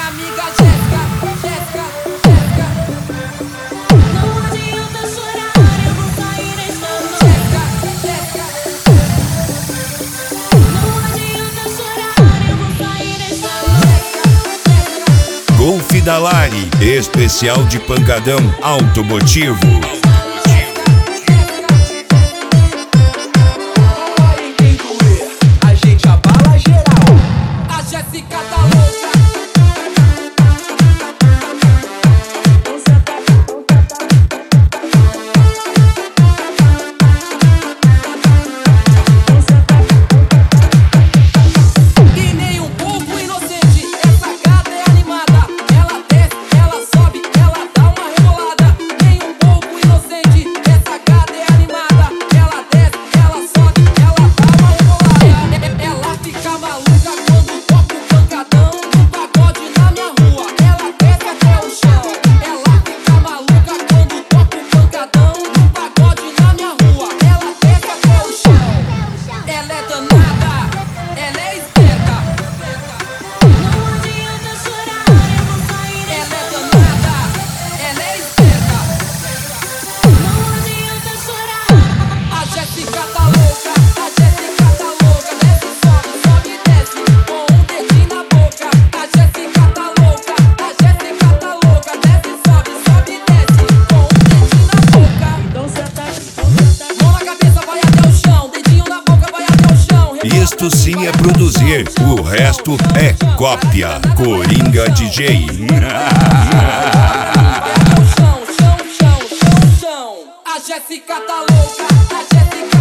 amiga Jéssica, Jéssica, Jéssica. Não adianta chorar, eu vou sair esta noite. Jéssica, Jéssica. Não adianta chorar, eu vou sair esta noite. Golf da Lari, especial de pancadão automotivo. Jéssica tá louca. E nem um pouco inocente, essa gata é animada. Ela desce, ela sobe, ela dá uma rebolada. Nem um pouco inocente, essa gata é animada. Ela desce, ela sobe, ela dá uma rebolada. Ela fica maluca quando toca o pancadão no pagode na minha rua. Ela desce até o chão. Ela fica maluca quando toca o pancadão no pagode na minha rua. Ela desce até o chão. Ela é danada, ela é esperta. Não adianta chorar, eu vou sair Ela esta é noite. danada, ela é esperta. Não adianta chorar. A Jéssica tá louca, a Jéssica tá louca. Desce, sobe, sobe e desce, com um dedinho na boca. A Jéssica tá louca, a Jéssica tá louca. Desce, sobe, sobe e desce, com um dedinho na boca. Então senta, Mão na cabeça, vai até o chão. Dedinho na boca, vai até o chão. Isto sim é produzir, o resto é cópia. Coringa DJ. Vai até o chão, chão, chão, chão, chão. A Jéssica tá louca, a Jéssica